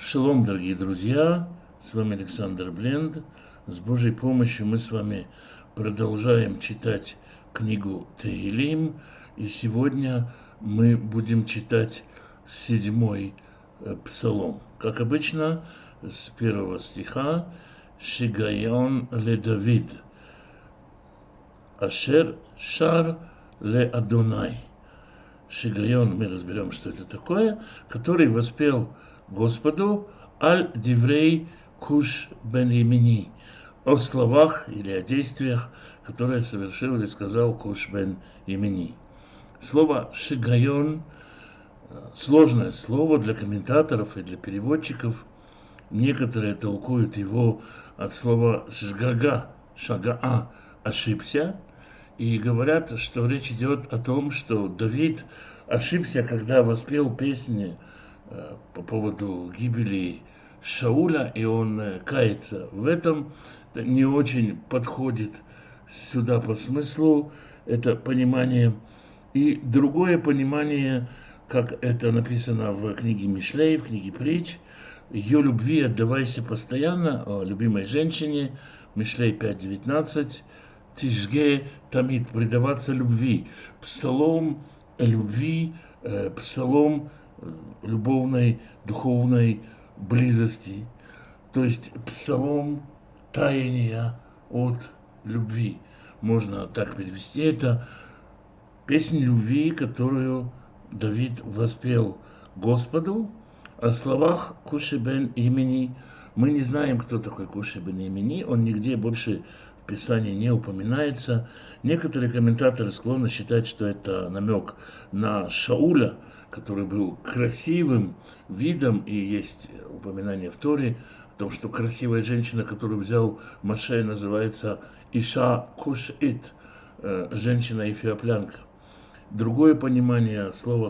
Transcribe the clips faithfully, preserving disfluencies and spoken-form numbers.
Шалом, дорогие друзья, с вами Александр Бленд. С Божьей помощью мы с вами продолжаем читать книгу Теилим. И сегодня мы будем читать седьмой псалом. Как обычно, с первого стиха «Шигайон ле Давид, Ашер шар ле Адонай». Шигайон, мы разберем, что это такое, который воспел Господу аль диврей куш бен Йемини, о словах или о действиях, которые совершил или сказал Куш бен Йемини. Слово шигайон сложное слово для комментаторов и для переводчиков. Некоторые толкуют его от слова шгага, шагаа, ошибся, и говорят, что речь идет о том, что Давид ошибся, когда воспел песни по поводу гибели Шауля, и он кается в этом. Это не очень подходит сюда по смыслу, это понимание. И другое понимание, как это написано в книге Мишлей, в книге Притч, ее любви отдавайся постоянно, о любимой женщине, Мишлей пять девятнадцать, Тишге тамид, предаваться любви, псалом любви, псалом любовной, духовной близости, то есть псалом таяния от любви. Можно так перевести это. Песнь любви, которую Давид воспел Господу. О словах Куши бен Йемини мы не знаем, кто такой Куши бен Йемини. Он нигде больше в Писании не упоминается. Некоторые комментаторы склонны считать, что это намек на Шауля, который был красивым видом, и есть упоминание в Торе о том, что красивая женщина, которую взял Моше, называется Иша Кушит, женщина-эфиоплянка. Другое понимание слова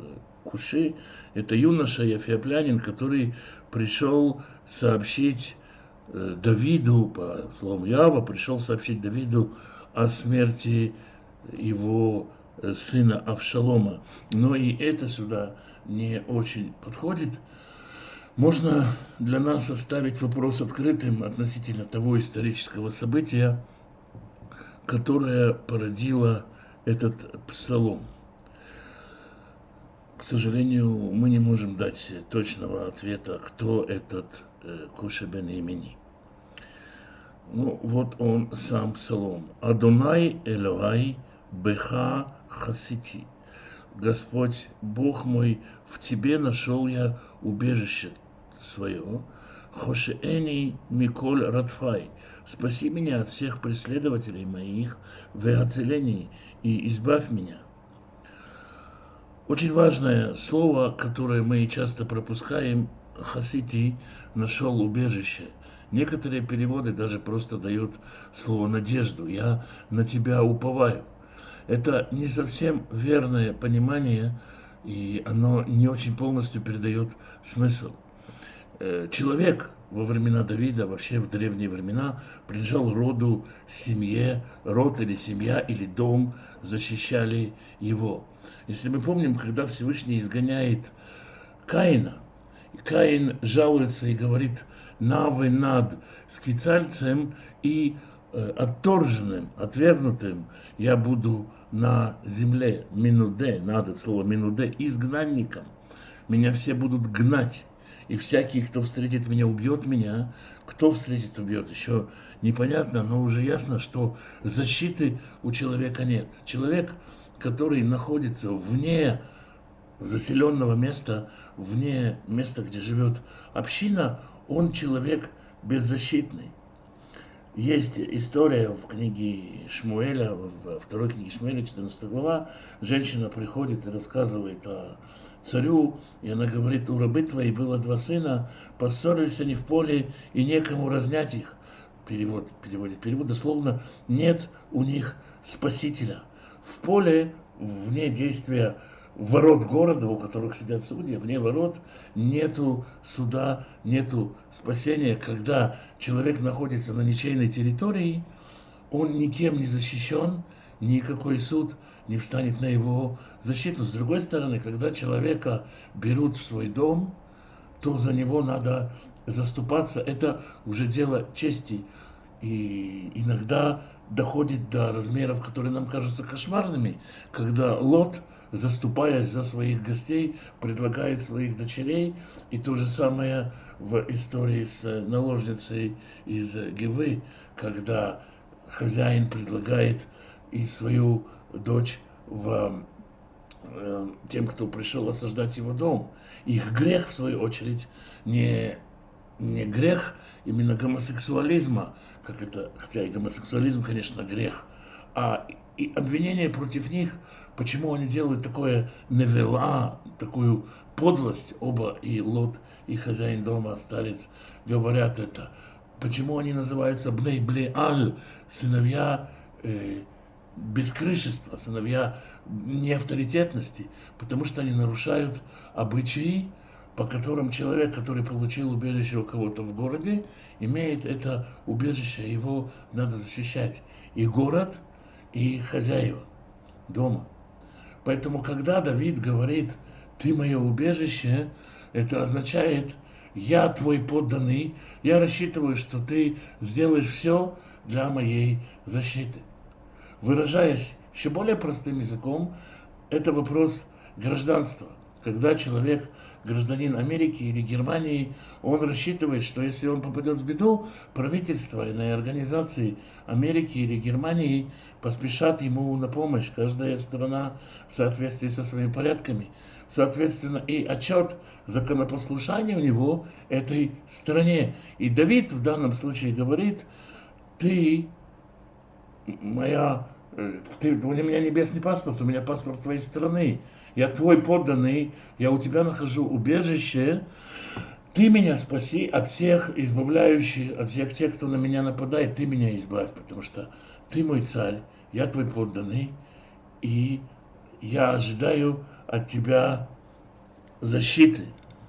Куши – это юноша-эфиоплянин, который пришел сообщить Давиду, по словам Ява, пришел сообщить Давиду о смерти его сына Авшалома. Но и это сюда не очень подходит. Можно для нас оставить вопрос открытым относительно того исторического события, которое породило этот псалом. К сожалению, мы не можем дать точного ответа, кто этот э, Куши бен Йемини. Ну, вот он сам псалом. Адонай Элохай беха хасити. Господь, Бог мой, в Тебе нашел я убежище свое. Хошеэни миколь радфай. Спаси меня от всех преследователей моих, в оцелении, и избавь меня. Очень важное слово, которое мы часто пропускаем, хасити, нашел убежище. Некоторые переводы даже просто дают слово надежду. Я на Тебя уповаю. Это не совсем верное понимание, и оно не очень полностью передает смысл. Человек во времена Давида, вообще в древние времена, принадлежал роду, семье, род или семья или дом защищали его. Если мы помним, когда Всевышний изгоняет Каина, и Каин жалуется и говорит «навы над скицальцем и отторженным, отвергнутым я буду на земле, минуде, надо слово минуде, изгнанником. Меня все будут гнать, и всякий, кто встретит меня, убьет меня. Кто встретит, убьет, еще непонятно, но уже ясно, что защиты у человека нет. Человек, который находится вне заселенного места, вне места, где живет община, он человек беззащитный. Есть история в книге Шмуэля, во второй книге Шмуэля, четырнадцатая глава. Женщина приходит и рассказывает о царю, и она говорит: у рабы твоей было два сына, поссорились они в поле, и некому разнять их. Перевод, переводит, перевод дословно: нет у них спасителя. В поле, вне действия ворот города, у которых сидят судьи, вне ворот нету суда, нету спасения. Когда человек находится на ничейной территории, он никем не защищен, никакой суд не встанет на его защиту. С другой стороны, когда человека берут в свой дом, то за него надо заступаться. Это уже дело чести. И иногда доходит до размеров, которые нам кажутся кошмарными, когда Лот, заступаясь за своих гостей, предлагает своих дочерей. И то же самое в истории с наложницей из Гивы, когда хозяин предлагает и свою дочь в, э, тем, кто пришел осаждать его дом. Их грех, в свою очередь, не, не грех именно гомосексуализма, как это, хотя и гомосексуализм, конечно, грех, а и обвинение против них, почему они делают такое невела, такую подлость, оба, и Лот, и хозяин дома, старец, говорят это. Почему они называются бней блеаль, сыновья э, бескрышества, сыновья неавторитетности, потому что они нарушают обычаи, по которым человек, который получил убежище у кого-то в городе, имеет это убежище, его надо защищать. И город, и хозяева дома. Поэтому, когда Давид говорит «ты мое убежище», это означает «я твой подданный, я рассчитываю, что ты сделаешь все для моей защиты». Выражаясь еще более простым языком, это вопрос гражданства. Когда человек гражданин Америки или Германии, он рассчитывает, что если он попадет в беду, правительство, иные организации Америки или Германии поспешат ему на помощь. Каждая страна в соответствии со своими порядками. Соответственно, и отчет законопослушания у него этой стране. И Давид в данном случае говорит: ты моя, ты, у меня небесный паспорт, у меня паспорт твоей страны. Я твой подданный, я у тебя нахожу убежище. Ты меня спаси от всех избавляющих, от всех тех, кто на меня нападает. Ты меня избавь, потому что ты мой царь, я твой подданный, и я ожидаю от тебя защиты.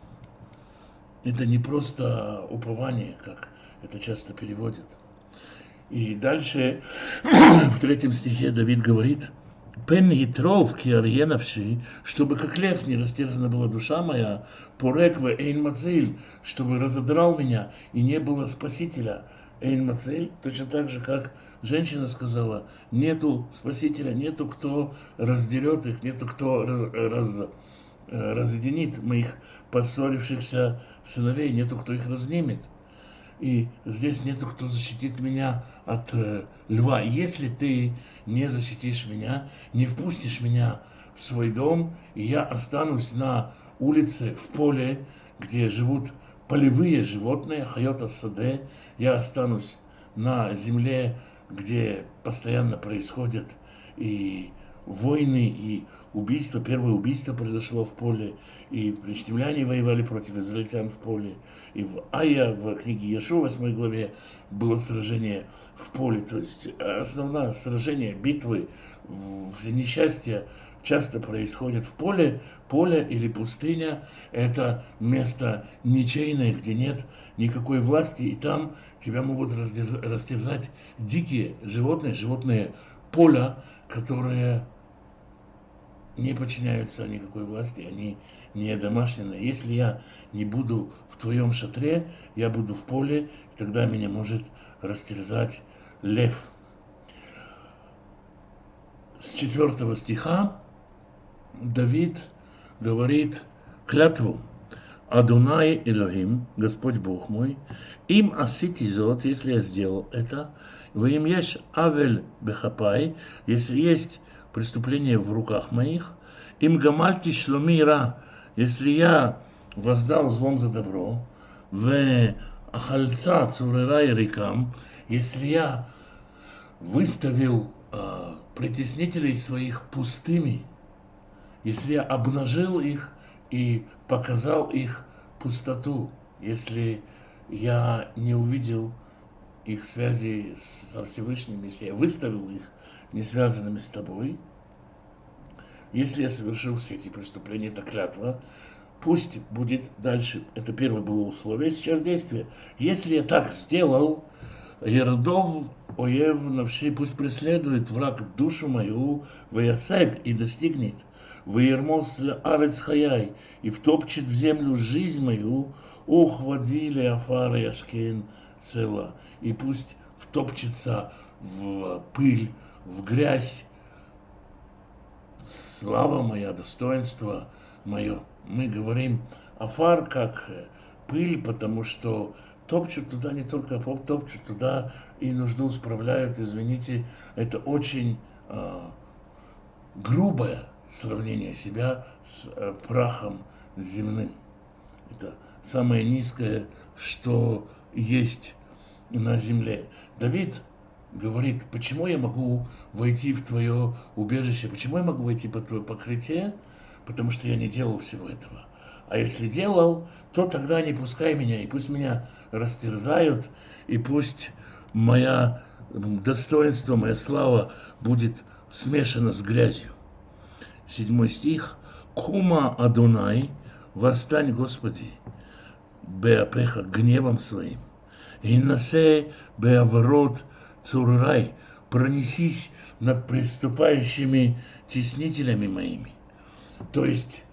Это не просто упование, как это часто переводят. И дальше в третьем стихе Давид говорит: «Пен ятров ки арье навши», чтобы как лев не растерзана была душа моя, порек ве эйн мациль, чтобы разодрал меня и не было спасителя. Эйн мациль, точно так же, как женщина сказала, нету спасителя, нету кто раздерет их, нету кто раз, разъединит моих поссорившихся сыновей, нету кто их разнимет. И здесь нету кто защитит меня от э, льва. Если ты не защитишь меня, не впустишь меня в свой дом, и я останусь на улице, в поле, где живут полевые животные, хайота саде, я останусь на земле, где постоянно происходят и войны, и убийства. Первое убийство произошло в поле, и филистимляне воевали против израильтян в поле. И в Ая, в книге Йошуа, восьмой главе, было сражение в поле. То есть основное сражение, битвы, все несчастья часто происходят в поле. Поле или пустыня – это место ничейное, где нет никакой власти, и там тебя могут растерзать дикие животные, животные поля, которые не подчиняются никакой власти, они не домашние. Если я не буду в твоем шатре, я буду в поле, и тогда меня может растерзать лев. С четвертого стиха Давид говорит клятву: Адунай Элохим, Господь Бог мой, им асити зот, если я сделал это, во им еш авель бехапай, если есть преступление в руках моих, им гамальти шломи ра, если я воздал злом за добро, в ахальца цурера и рекам, если я выставил э, притеснителей своих пустыми, если я обнажил их и показал их пустоту, если я не увидел их связи со Всевышним, если я выставил их не связанными с тобой, если я совершил все эти преступления, это клятва, пусть будет дальше, это первое было условие, сейчас действие. Если я так сделал, Ердов оев навши, пусть преследует враг душу мою, ваясек, и достигнет, Ваермос арец хаяй, и втопчет в землю жизнь мою, ухвадили афар яшкен села, и пусть втопчется в пыль, в грязь слава моя, достоинство мое. Мы говорим афар как пыль, потому что топчут туда не только поп, топчут туда и нужду справляют. Извините, это очень э, грубое сравнение себя с э, прахом земным. Это самое низкое, что есть на земле. Давид говорит, почему я могу войти в твое убежище, почему я могу войти под твое покрытие, потому что я не делал всего этого. А если делал, то тогда не пускай меня, и пусть меня растерзают, и пусть мое достоинство, моя слава будет смешана с грязью. Седьмой стих. Кума Адонай, восстань, Господи, беапеха, гневом своим, и насе беаворот цуррай, пронесись над приступающими теснителями моими. То есть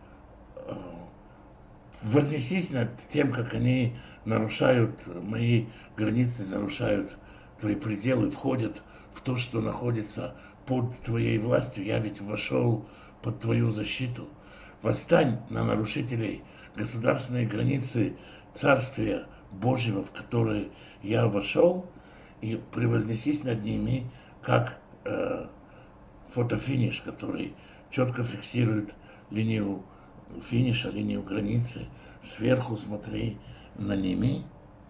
вознесись над тем, как они нарушают мои границы, нарушают твои пределы, входят в то, что находится под твоей властью. Я ведь вошел под твою защиту. Восстань на нарушителей государственной границы Царствия Божьего, в которое я вошел, и превознесись над ними, как э, фотофиниш, который четко фиксирует линию финиша, линию границы. Сверху смотри на ними.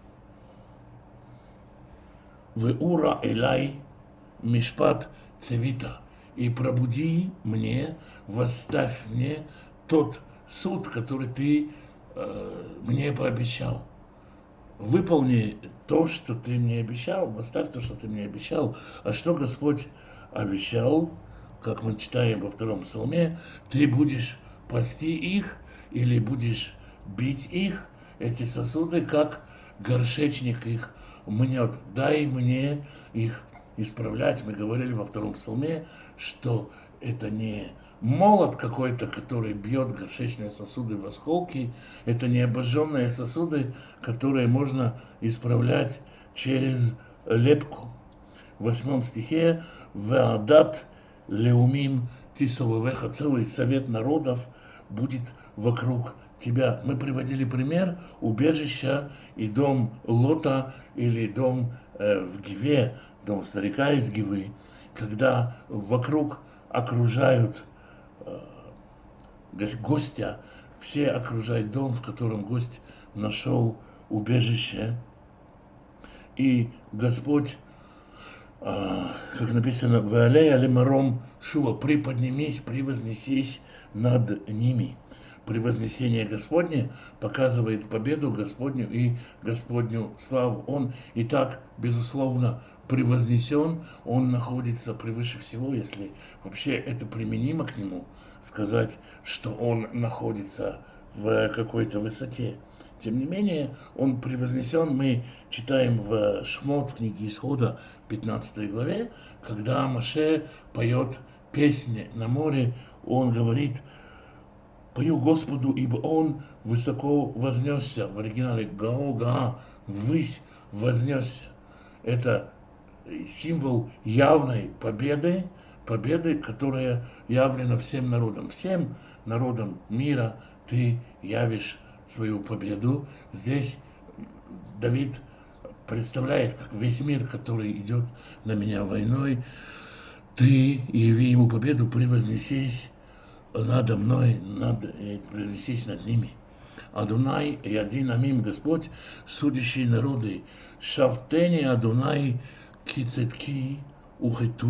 Веура элай мишпат цевита. И пробуди мне, восставь мне тот суд, который ты э, мне пообещал. Выполни то, что ты мне обещал, восставь то, что ты мне обещал. А что Господь обещал, как мы читаем во втором псалме, ты будешь пасти их или будешь бить их, эти сосуды, как горшечник их мнет. Дай мне их исправлять. Мы говорили во втором псалме, что это не молот какой-то, который бьет горшечные сосуды в осколки, это не обожженные сосуды, которые можно исправлять через лепку. В восьмом стихе «Веадат леумим тисовевеха», целый совет народов будет вокруг тебя. Мы приводили пример убежища и дом Лота или дом э, в Гиве, дом старика из Гивы, когда вокруг окружают э, гостя, все окружают дом, в котором гость нашел убежище. И Господь, э, как написано, «Веалей алимаром шува», «приподнимись, превознесись над ними». Превознесение Господне показывает победу Господню и Господню славу. Он и так, безусловно, превознесен, он находится превыше всего, если вообще это применимо к нему, сказать, что он находится в какой-то высоте. Тем не менее, он превознесен, мы читаем в Шмот, в книге Исхода, пятнадцатой главе, когда Моше поет песни на море, он говорит: «Пою Господу, ибо Он высоко вознесся». В оригинале «Гао-га», «ввысь вознесся». Это символ явной победы, победы, которая явлена всем народам. Всем народам мира ты явишь свою победу. Здесь Давид представляет, как весь мир, который идет на меня войной, ты яви ему победу, превознесись надо мной, надо превознесись над ними. Адунай и один амим, Господь, судящий народы. Шавтени Адунай кицетки ухету.